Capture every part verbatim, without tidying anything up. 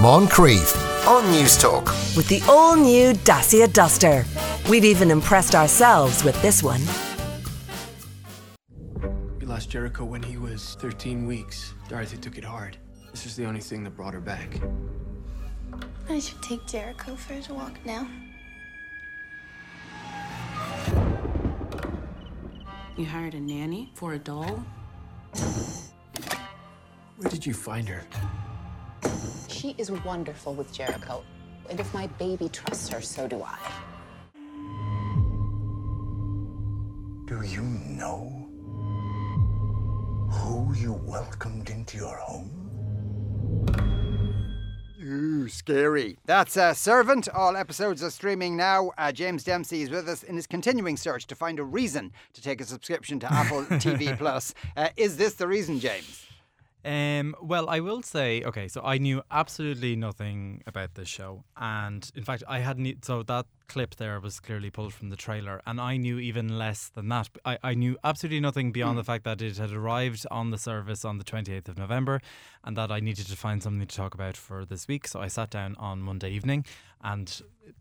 Moncrief on News Talk. With the all-new Dacia Duster. We've even impressed ourselves with this one. We lost Jericho when he was thirteen weeks. Dorothy took it hard. This is the only thing that brought her back. I should take Jericho for his walk now. You hired a nanny for a doll? Where did you find her? She is wonderful with Jericho. And if my baby trusts her, so do I. Do you know who you welcomed into your home? Ooh, scary. That's uh, Servant. All episodes are streaming now. Uh, James Dempsey is with us in his continuing search to find a reason to take a subscription to Apple T V Plus. Uh, is this the reason, James? Um, well, I will say, okay, so I knew absolutely nothing about this show. And in fact, I hadn't, so that clip there was clearly pulled from the trailer. And I knew even less than that. I, I knew absolutely nothing beyond mm. the fact that it had arrived on the service on the twenty-eighth of November and that I needed to find something to talk about for this week. So I sat down on Monday evening and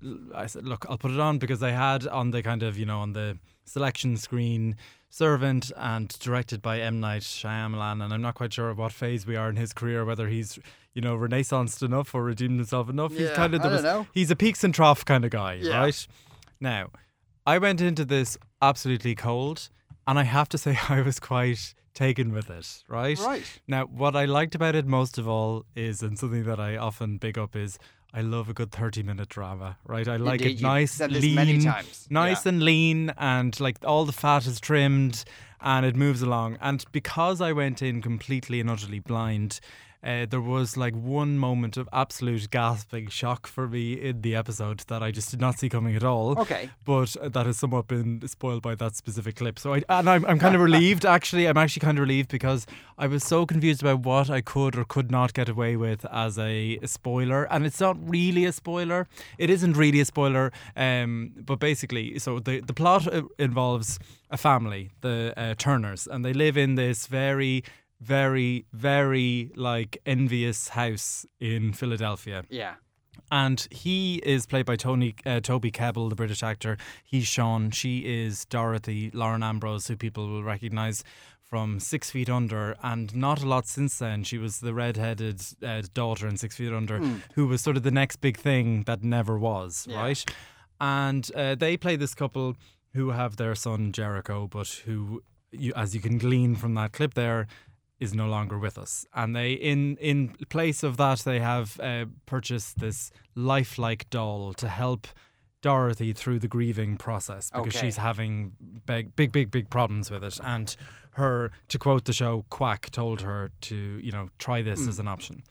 I said, look, I'll put it on because I had on the kind of, you know, on the selection screen Servant and directed by M. Night Shyamalan, and I'm not quite sure at what phase we are in his career, whether he's, you know, renaissanced enough or redeemed himself enough. Yeah, he's kind of I don't know. He's a peaks and trough kind of guy, yeah. right? Now, I went into this absolutely cold, and I have to say I was quite taken with it, right? Right. Now, what I liked about it most of all is, and something that I often big up is, I love a good thirty minute drama, right? I like Indeed, it nice, said this lean, many times. nice yeah. and lean, and like all the fat is trimmed and it moves along. And because I went in completely and utterly blind, uh, there was like one moment of absolute gasping shock for me in the episode that I just did not see coming at all. Okay. But that has somewhat been spoiled by that specific clip. So I, and I'm, I'm kind of relieved, actually. I'm actually kind of relieved because I was so confused about what I could or could not get away with as a, a spoiler. And it's not really a spoiler. It isn't really a spoiler. Um, but basically, so the, the plot involves a family, the uh, Turners, and they live in this very... very, very like envious house in Philadelphia. Yeah. And he is played by Tony uh, Toby Kebbell, the British actor. He's Sean. She is Dorothy, Lauren Ambrose, who people will recognise from Six Feet Under, and not a lot since then. She was the red-headed uh, daughter in Six Feet Under, mm. who was sort of the next big thing that never was, yeah. right? And uh, they play this couple who have their son Jericho, but who, you, as you can glean from that clip there, is no longer with us. And they, in in place of that, they have uh, purchased this lifelike doll to help Dorothy through the grieving process because okay. she's having big, big, big, big problems with it. And her, to quote the show, Quack told her to, you know, try this mm. as an option.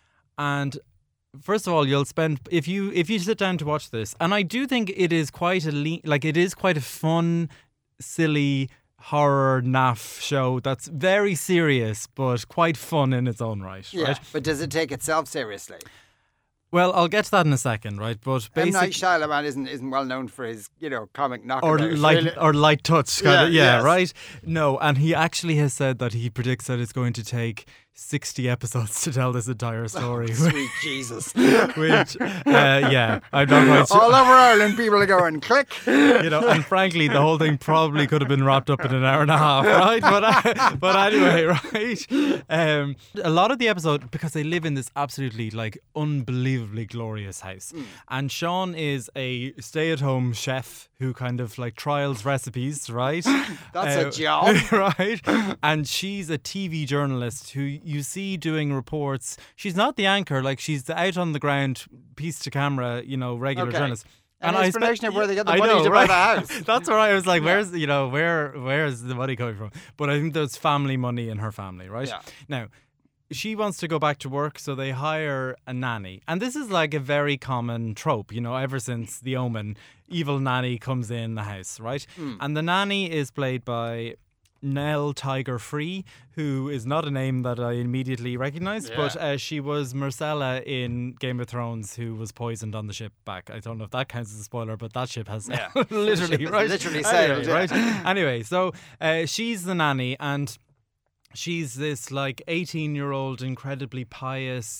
And first of all, you'll spend if you if you sit down to watch this, and I do think it is quite a le- like it is quite a fun, silly horror naff show that's very serious but quite fun in its own right. Yeah, right? But does it take itself seriously? Well, I'll get to that in a second, right? But M. basically, Night Shyamalan isn't isn't well known for his, you know, comic knockabouts. or light really. or light touch, kind yeah, of, yeah, yes. right? No, and he actually has said that he predicts that it's going to take sixty episodes to tell this entire story. Oh, sweet Jesus! Which, uh, yeah, I'm not quite sure. All over Ireland, people are going click. You know, and frankly, the whole thing probably could have been wrapped up in an hour and a half, right? But uh, but anyway, right? Um, a lot of the episode, because they live in this absolutely like unbelievably glorious house, mm. and Sean is a stay-at-home chef who kind of like trials recipes, right? That's uh, a job, right? And she's a T V journalist who you see doing reports. She's not the anchor, like she's the out on the ground, piece to camera, you know, regular okay. journalist. And, and explanation of where they get the I money know, to right? buy the house. That's where I was like, yeah. where's you know where where is the money coming from? But I think there's family money in her family, right? Yeah. Now, she wants to go back to work, so they hire a nanny. And this is like a very common trope, you know, ever since The Omen, evil nanny comes in the house, right? Mm. And the nanny is played by Nell Tiger Free, who is not a name that I immediately recognised, yeah. but uh, she was Myrcella in Game of Thrones, who was poisoned on the ship back. I don't know if that counts as a spoiler, but that ship has yeah. literally, ship right? literally sailed, anyway, yeah. right? Anyway, so uh, she's the nanny, and she's this like eighteen-year-old, incredibly pious,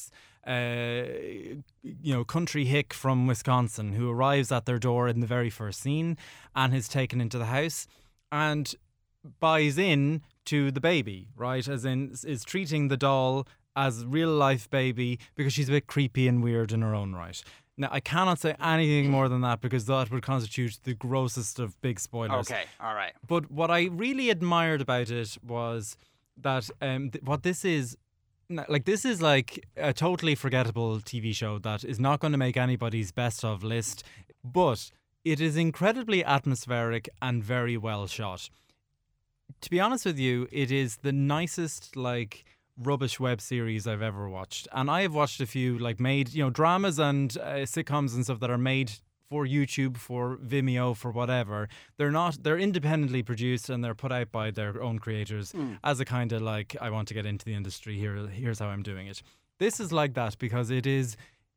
uh, you know, country hick from Wisconsin who arrives at their door in the very first scene and is taken into the house and buys in to the baby, right? As in, is treating the doll as real life baby because she's a bit creepy and weird in her own right. Now, I cannot say anything more than that because that would constitute the grossest of big spoilers. Okay, all right. But what I really admired about it was that um, th- what this is, like this is like a totally forgettable T V show that is not going to make anybody's best of list, but it is incredibly atmospheric and very well shot. To be honest with you, it is the nicest, like, rubbish web series I've ever watched. And I have watched a few, like, made, you know, dramas and uh, sitcoms and stuff that are made for YouTube, for Vimeo, for whatever. They're not, they're independently produced and they're put out by their own creators mm. as a kind of like, I want to get into the industry, here, here's how I'm doing it. This is like that because it is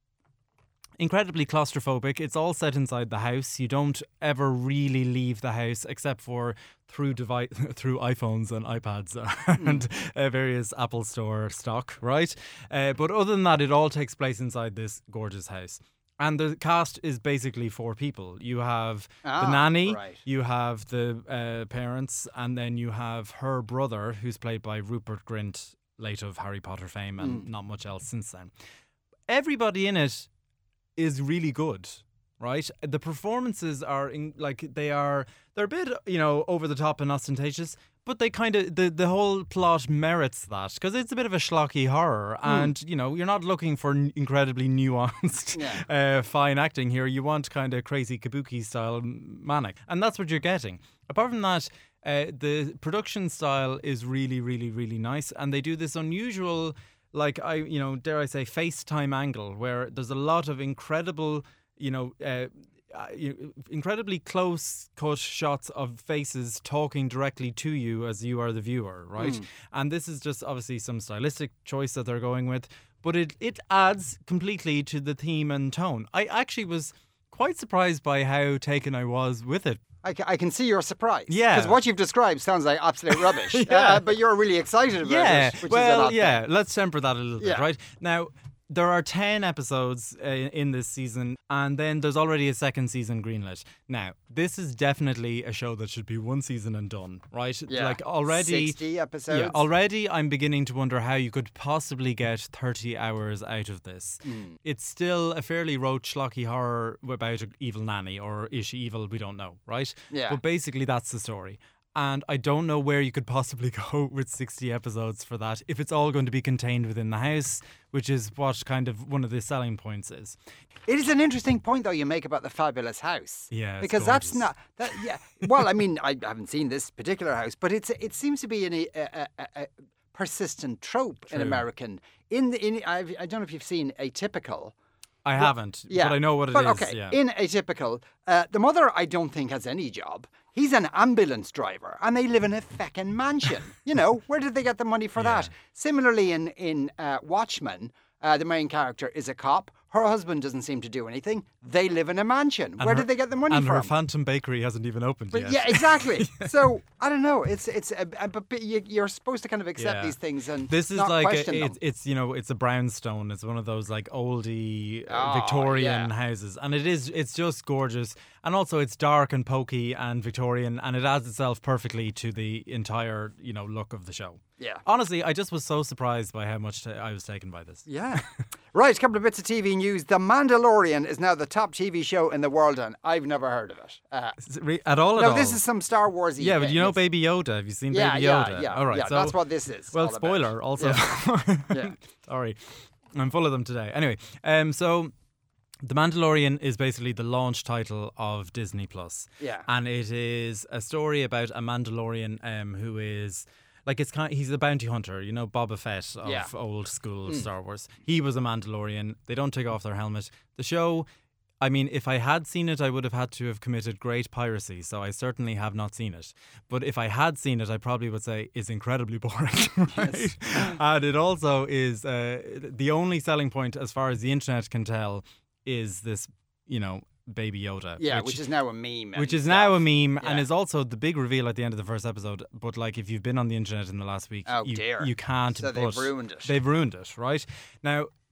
incredibly claustrophobic. It's all set inside the house. You don't ever really leave the house except for through device through iPhones and iPads and mm. uh, various Apple Store stock, right? Uh, but other than that, it all takes place inside this gorgeous house. And the cast is basically four people. You have ah, the nanny, right. you have the uh, parents, and then you have her brother, who's played by Rupert Grint, late of Harry Potter fame and Mm. not much else since then. Everybody in it is really good, right? The performances are in, like they are they're a bit, you know, over the top and ostentatious, but they kind of the the whole plot merits that because it's a bit of a schlocky horror, mm. and you know you're not looking for n- incredibly nuanced, yeah. uh, fine acting here. You want kind of crazy kabuki style manic, and that's what you're getting. Apart from that, uh, the production style is really, really, really nice, and they do this unusual. Like, I, you know, dare I say, FaceTime angle where there's a lot of incredible, you know, uh, uh, incredibly close cut shots of faces talking directly to you as you are the viewer, right? Mm. And this is just obviously some stylistic choice that they're going with, but it, it adds completely to the theme and tone. I actually was quite surprised by how taken I was with it. I, I can see your surprise. Yeah. Because what you've described sounds like absolute rubbish. yeah. uh, but you're really excited about yeah. it. Which well, is yeah. thing. Let's temper that a little yeah. bit, right? Now, there are ten episodes uh, in this season, and then there's already a second season greenlit. Now, this is definitely a show that should be one season and done, right? Yeah. Like already, sixty episodes. Yeah, already I'm beginning to wonder how you could possibly get thirty hours out of this. Mm. It's still a fairly roach schlocky horror about an evil nanny, or is she evil? We don't know, right? Yeah. But basically, that's the story. And I don't know where you could possibly go with sixty episodes for that if it's all going to be contained within the house, which is what kind of one of the selling points is. It is an interesting point, though, you make about the fabulous house. Yeah, because gorgeous. that's not that. Yeah, well, I mean, I haven't seen this particular house, but it's it seems to be an, a, a, a, a persistent trope True. in American. In the in, I've, I don't know if you've seen Atypical. I haven't, yeah, but I know what it but, is. Okay, yeah. in Atypical, uh, the mother I don't think has any job. He's an ambulance driver, and they live in a feckin' mansion. You know, where did they get the money for Yeah. that? Similarly, in in uh, Watchmen, uh, the main character is a cop. Her husband doesn't seem to do anything. They live in a mansion. And Where her- did they get the money and from? her Phantom Bakery hasn't even opened But yet. yeah, exactly. So I don't know. It's it's a, a, but you, you're supposed to kind of accept Yeah. these things and This is not like question a, them. it's, it's you know it's a brownstone. It's one of those like oldie uh, Oh, Victorian yeah. houses, and it is it's just gorgeous. And also it's dark and pokey and Victorian, and it adds itself perfectly to the entire you know look of the show. Yeah. Honestly, I just was so surprised by how much t- I was taken by this. Yeah. Right, a couple of bits of T V news. The Mandalorian is now the top T V show in the world, and I've never heard of it. Uh, Is it re- at all? At no, all? this is some Star Wars. Yeah, but you know Baby Yoda. Have you seen Yeah, Baby yeah, Yoda? yeah, All right, yeah, so that's what this is Well, all about. spoiler also. Yeah. Yeah. Sorry, I'm full of them today. Anyway, um, so The Mandalorian is basically the launch title of Disney Plus. Yeah. And it is a story about a Mandalorian um, who is like it's kind of, he's a bounty hunter, you know, Boba Fett of Yeah. old school Mm. Star Wars. He was a Mandalorian. They don't take off their helmet. The show, I mean, if I had seen it, I would have had to have committed great piracy. So I certainly have not seen it. But if I had seen it, I probably would say it's incredibly boring. Right? And it also is uh, the only selling point, as far as the internet can tell, is this, you know, Baby Yoda. Yeah, which, which is now a meme. and Which is stuff. now a meme Yeah. and is also the big reveal at the end of the first episode. But like, if you've been on the internet in the last week, Oh, you, dear. you can't. So they've but ruined it. They've ruined it, right? Now,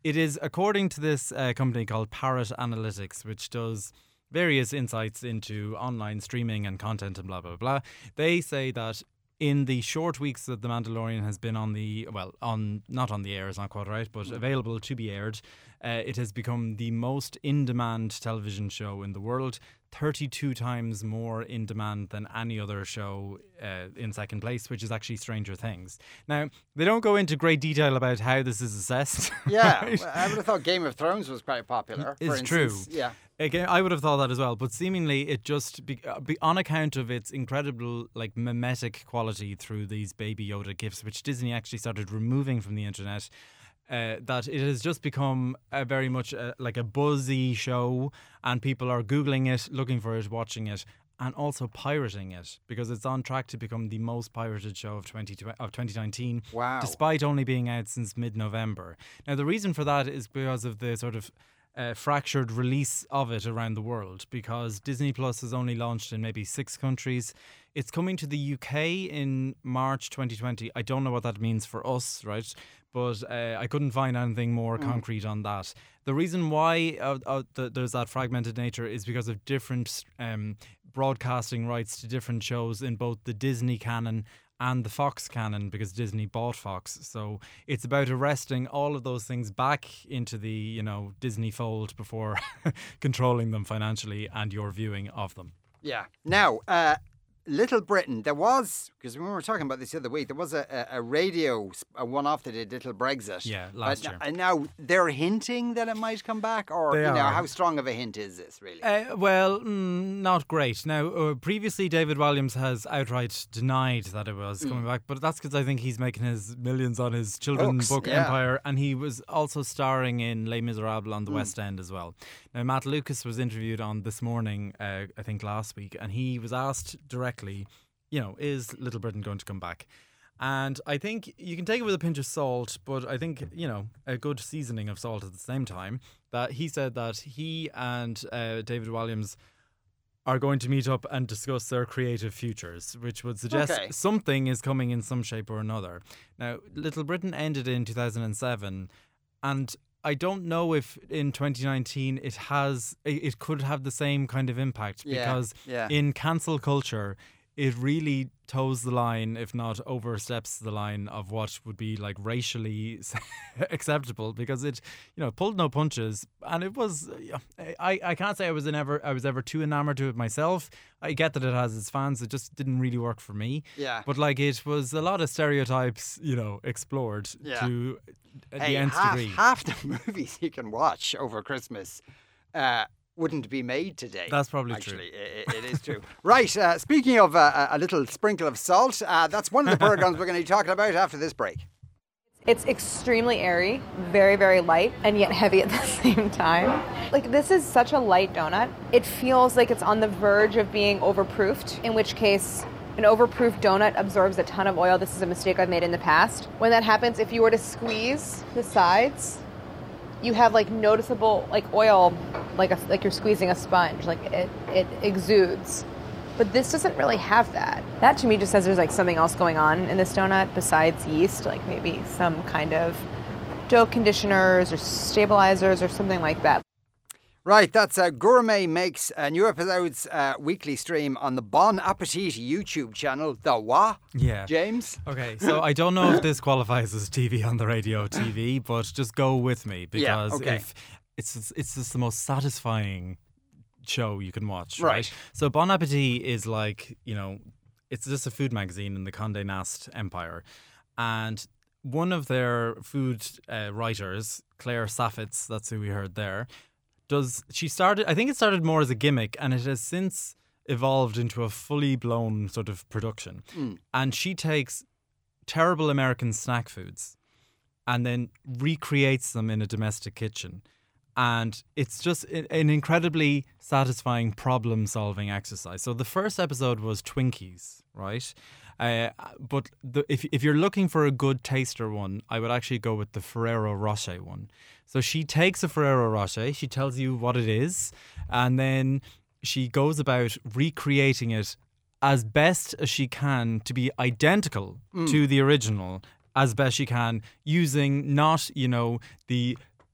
it is according to this uh, company called Parrot Analytics, which does various insights into online streaming and content and blah, blah, blah. They say that in the short weeks that The Mandalorian has been on the, well, on not on the air is not quite right, but available to be aired, uh, it has become the most in-demand television show in the world, thirty-two times more in demand than any other show uh, in second place, which is actually Stranger Things. Now, they don't go into great detail about how this is assessed. Yeah, right? well, I would have thought Game of Thrones was quite popular. It's for true. instance. Yeah. Again, I would have thought that as well, but seemingly it just be, uh, be on account of its incredible like mimetic quality through these Baby Yoda gifs, which Disney actually started removing from the internet. Uh, that it has just become a very much a, like a buzzy show, and people are Googling it, looking for it, watching it, and also pirating it because it's on track to become the most pirated show of twenty of twenty nineteen. Wow. Despite only being out since mid-November. Now, the reason for that is because of the sort of Uh, fractured release of it around the world, because Disney Plus has only launched in maybe six countries. It's coming to the U K in March twenty twenty. I don't know what that means for us, right? But uh, I couldn't find anything more mm. concrete on that. The reason why uh, uh, th- there's that fragmented nature is because of different um, broadcasting rights to different shows in both the Disney canon and the Fox canon, because Disney bought Fox. So it's about arresting all of those things back into the, you know, Disney fold before controlling them financially and your viewing of them. Yeah. Now, uh, Little Britain, there was, because when we were talking about this the other week, there was a, a, a radio, a one-off that did Little Brexit. Yeah, last uh, year. And now they're hinting that it might come back, or They you know, are. how strong of a hint is this, really? Uh, well, mm, not great. Now, uh, previously David Walliams has outright denied that it was coming back, but that's because I think he's making his millions on his children's Books, book yeah. empire, and he was also starring in Les Miserables on the West End as well. Now, Matt Lucas was interviewed on This Morning, uh, I think last week, and he was asked directly, you know, is Little Britain going to come back? And I think you can take it with a pinch of salt, but I think, you know, a good seasoning of salt at the same time, that he said that he and uh, David Walliams are going to meet up and discuss their creative futures, which would suggest Okay. something is coming in some shape or another. Now, Little Britain ended in two thousand seven, and I don't know if in twenty nineteen it has, it could have the same kind of impact, Yeah, because yeah. in cancel culture, it really toes the line, if not oversteps the line, of what would be like racially acceptable, because it, you know, pulled no punches, and it was. I, I can't say I was ever I was ever too enamored to it myself. I get that it has its fans. It just didn't really work for me. Yeah. But like, it was a lot of stereotypes, you know, explored Yeah. to the Hey, nth half, degree. half the movies you can watch over Christmas uh, wouldn't be made today. That's probably true. Actually, it, it is true. Right, uh, speaking of uh, a little sprinkle of salt, uh, that's one of the programs we're going to be talking about after this break. It's extremely airy, very, very light, and yet heavy at the same time. Like, this is such a light donut. It feels like it's on the verge of being overproofed, in which case an overproofed donut absorbs a ton of oil. This is a mistake I've made in the past. When that happens, if you were to squeeze the sides, you have like noticeable like oil, like a, like you're squeezing a sponge. Like it, it exudes. But this doesn't really have that. That to me just says there's like something else going on in this donut besides yeast, like maybe some kind of dough conditioners or stabilizers or something like that. Right, that's uh, Gourmet Makes uh, new episodes uh, weekly stream on the Bon Appetit YouTube channel. The what? Yeah. James? Okay, so I don't know if this qualifies as T V on the radio T V, but just go with me, because Yeah, okay. if it's it's just the most satisfying show you can watch, right? Right. So Bon Appetit is like, you know, it's just a food magazine in the Condé Nast Empire, and one of their food uh, writers, Claire Saffitz, that's who we heard there, does she started I think it started more as a gimmick, and it has since evolved into a fully blown sort of production. Mm. And she takes terrible American snack foods and then recreates them in a domestic kitchen. And it's just an incredibly satisfying problem-solving exercise. So the first episode was Twinkies, right? Uh, but the, if if you're looking for a good taster one, I would actually go with the Ferrero Rocher one. So she takes a Ferrero Rocher, she tells you what it is, and then she goes about recreating it as best as she can to be identical Mm. to the original, as best she can, using not, you know, the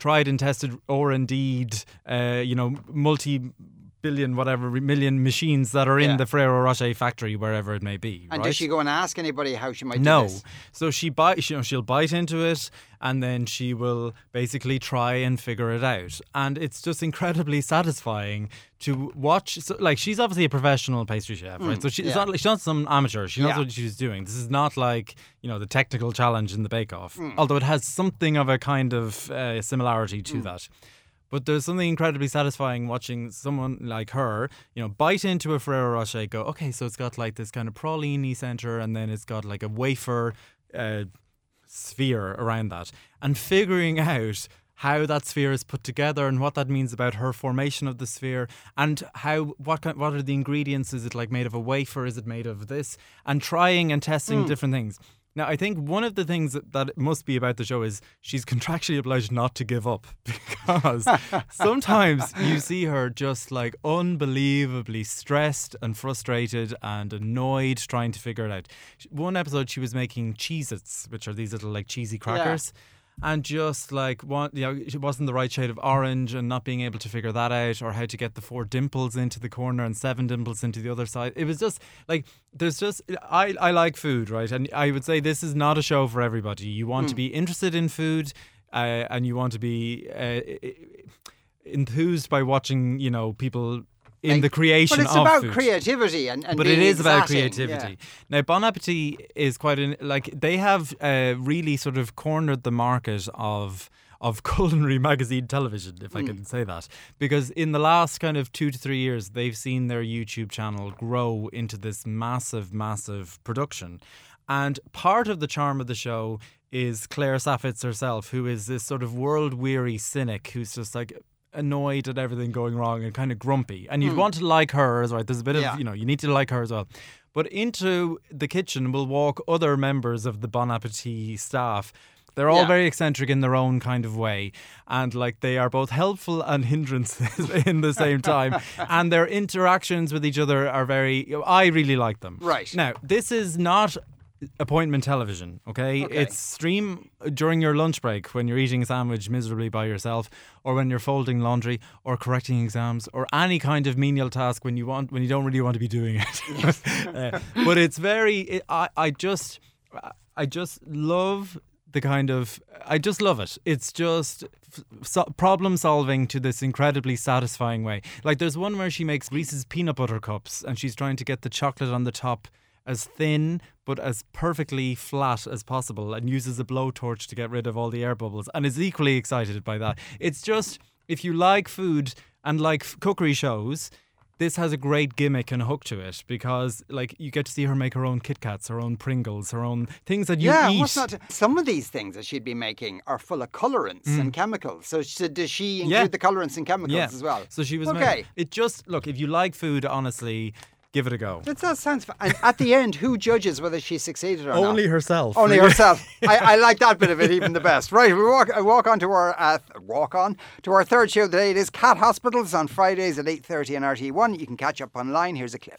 tried and tested, or indeed, uh, you know, multi. billion, whatever, million machines that are in Yeah. the Ferrero Rocher factory, wherever it may be. And right? does she go and ask anybody how she might do No. this? So she bite, you know, she'll bite into it, and then she will basically try and figure it out. And it's just incredibly satisfying to watch. So, like, she's obviously a professional pastry chef, right? Mm, So she, it's yeah. not, she's not some amateur. She knows Yeah. what she's doing. This is not like, you know, the technical challenge in the Bake Off. Mm. Although it has something of a kind of uh, similarity to Mm. that. But there's something incredibly satisfying watching someone like her, you know, bite into a Ferrero Rocher, go, okay, so it's got like this kind of praline-y centre, and then it's got like a wafer uh, sphere around that. And figuring out how that sphere is put together and what that means about her formation of the sphere, and how what kind, what are the ingredients? Is it like made of a wafer? Is it made of this? And trying and testing Mm. different things. Now, I think one of the things that, that must be about the show is she's contractually obliged not to give up, because sometimes you see her just like unbelievably stressed and frustrated and annoyed trying to figure it out. One episode she was making Cheez-Its, which are these little like cheesy crackers. And just like, want, you know, it wasn't the right shade of orange, and not being able to figure that out, or how to get the four dimples into the corner and seven dimples into the other side. It was just like, there's just, I, I like food, right? And I would say this is not a show for everybody. You want Mm. to be interested in food, uh, and you want to be uh, enthused by watching, you know, people in Like- the creation But it's of about food. creativity and, and But it being is about exciting, creativity. yeah. Now, Bon Appetit is quite an like they have uh, really sort of cornered the market of of culinary magazine television, if I Mm. can say that, because in the last kind of two to three years, they've seen their YouTube channel grow into this massive, massive production. And part of the charm of the show is Claire Saffitz herself, who is this sort of world-weary cynic who's just like annoyed at everything going wrong and kind of grumpy. And you'd Hmm. want to like her as well. There's a bit Yeah. of, you know, you need to like her as well. But into the kitchen will walk other members of the Bon Appetit staff. They're all Yeah. very eccentric in their own kind of way. And like they are both helpful and hindrances in the same time. And their interactions with each other are very, I really like them. Right. Now, this is not appointment television, okay? Okay. It's stream during your lunch break when you're eating a sandwich miserably by yourself, or when you're folding laundry, or correcting exams, or any kind of menial task when you want when you don't really want to be doing it. uh, but it's very it, I I just I just love the kind of I just love it. It's just f- so, problem solving to this incredibly satisfying way. Like there's one where she makes Reese's peanut butter cups, and she's trying to get the chocolate on the top as thin but as perfectly flat as possible, and uses a blowtorch to get rid of all the air bubbles, and is equally excited by that. It's just, if you like food and like f- cookery shows, this has a great gimmick and hook to it, because like you get to see her make her own Kit Kats, her own Pringles, her own things that you yeah, eat. what's not? Some of these things that she'd be making are full of colorants Mm. and chemicals. So, so does she include Yeah. the colorants and chemicals Yeah. as well? So she was okay. ma- it just look, if you like food, honestly, give it a go. That, that sounds fun. And at the end, who judges whether she succeeded or not? Only herself. Only herself. I, I like that bit of it even the best. Right, we walk I walk on to our uh, walk on to our third show of the day. It is Cat Hospitals on Fridays at eight thirty on R T one. You can catch up online. Here's a clip.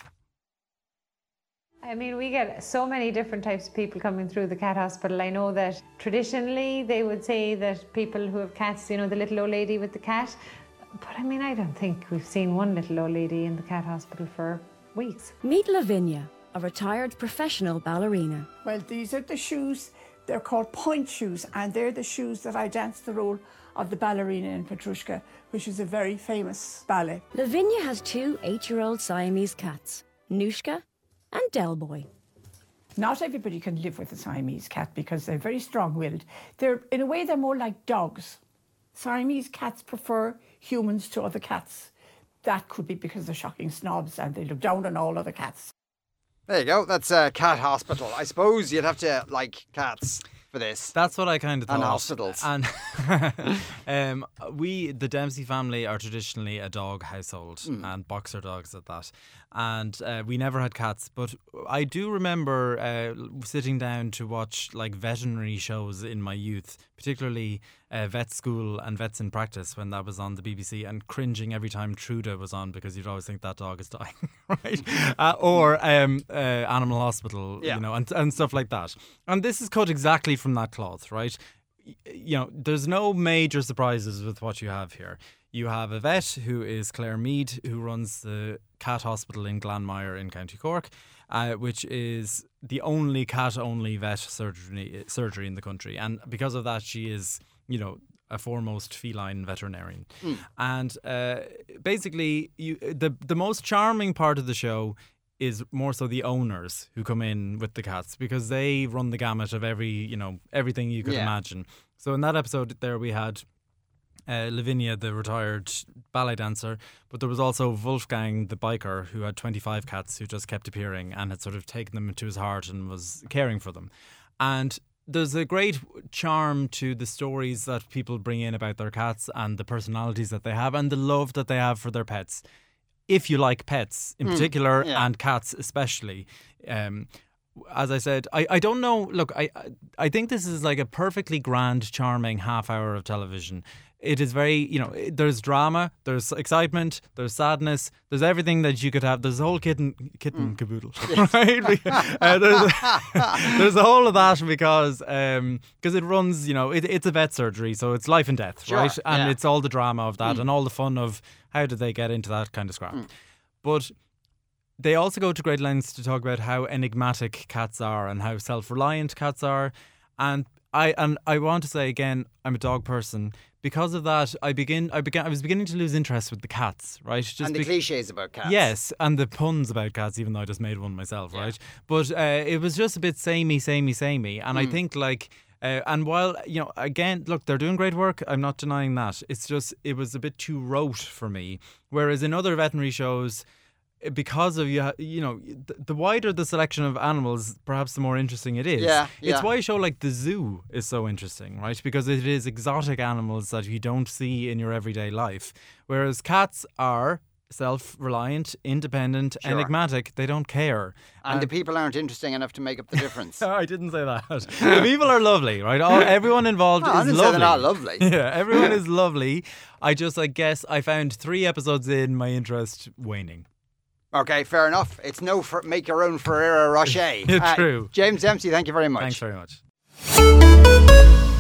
I mean, we get so many different types of people coming through the cat hospital. I know that traditionally they would say that people who have cats, you know, the little old lady with the cat. But I mean, I don't think we've seen one little old lady in the cat hospital for weeks. Meet Lavinia, a retired professional ballerina. Well, these are the shoes. They're called point shoes, and they're the shoes that I danced the role of the ballerina in Petrushka, which is a very famous ballet. Lavinia has two eight-year-old Siamese cats, Nushka and Delboy. Not everybody can live with a Siamese cat because they're very strong-willed. They're, in a way, they're more like dogs. Siamese cats prefer humans to other cats. That could be because they're shocking snobs and they look down on all other cats. There you go. That's a cat hospital. I suppose you'd have to like cats for this. That's what I kind of thought. And hospitals. And um, we, the Dempsey family, are traditionally a dog household, Mm. and boxer dogs at that. And uh, we never had cats, but I do remember uh, sitting down to watch like veterinary shows in my youth, particularly uh, Vet School and Vets in Practice when that was on the B B C, and cringing every time Truda was on because you'd always think that dog is dying, right? Uh, or um, uh, Animal Hospital, Yeah. you know, and, and stuff like that. And this is cut exactly from that cloth, right? you know, there's no major surprises with what you have here. You have a vet who is Claire Mead, who runs the cat hospital in Glanmire in County Cork, uh, which is the only cat-only vet surgery surgery in the country. And because of that, she is, you know, a foremost feline veterinarian. Mm. And uh, basically, you, the the most charming part of the show is more so the owners who come in with the cats, because they run the gamut of every, you know, everything you could Yeah. imagine. So in that episode there we had uh, Lavinia, the retired ballet dancer, but there was also Wolfgang, the biker, who had twenty-five cats who just kept appearing and had sort of taken them into his heart and was caring for them. And there's a great charm to the stories that people bring in about their cats and the personalities that they have and the love that they have for their pets. If you like pets in Mm, particular yeah. and cats especially. Um, as I said, I, I don't know. Look, I I think this is like a perfectly grand, charming half hour of television. It is very, you know, there's drama, there's excitement, there's sadness, there's everything that you could have. There's a whole kitten, kitten Mm. caboodle, right? uh, there's, there's a whole of that because um, cause it runs, you know, it, it's a vet surgery, so it's life and death, Sure, right? And yeah. it's all the drama of that Mm. and all the fun of how did they get into that kind of scrap. Mm. But they also go to great lengths to talk about how enigmatic cats are and how self-reliant cats are. And I and I want to say again, I'm a dog person. Because of that, I begin. I began. I was beginning to lose interest with the cats, right? Just and the be- cliches about cats. Yes, and the puns about cats, even though I just made one myself, Yeah. right? But uh, it was just a bit samey, samey, samey. And I Mm. think like, uh, and while, you know, again, look, they're doing great work. I'm not denying that. It's just, it was a bit too rote for me. Whereas in other veterinary shows, because of, you ha- you know, the, the wider the selection of animals, perhaps the more interesting it is. Yeah, It's yeah. why a show like The Zoo is so interesting, right? Because it is exotic animals that you don't see in your everyday life. Whereas cats are self-reliant, independent, Sure. enigmatic. They don't care. And the people aren't interesting enough to make up the difference. Oh, I didn't say that. The people are lovely, right? All, everyone involved No, I is didn't say lovely. they're not lovely. Yeah, everyone is lovely. I just, I guess, I found three episodes in, my interest waning. Okay, fair enough. It's no for, make your own Ferrero Rocher. True. James Dempsey, thank you very much. Thanks very much.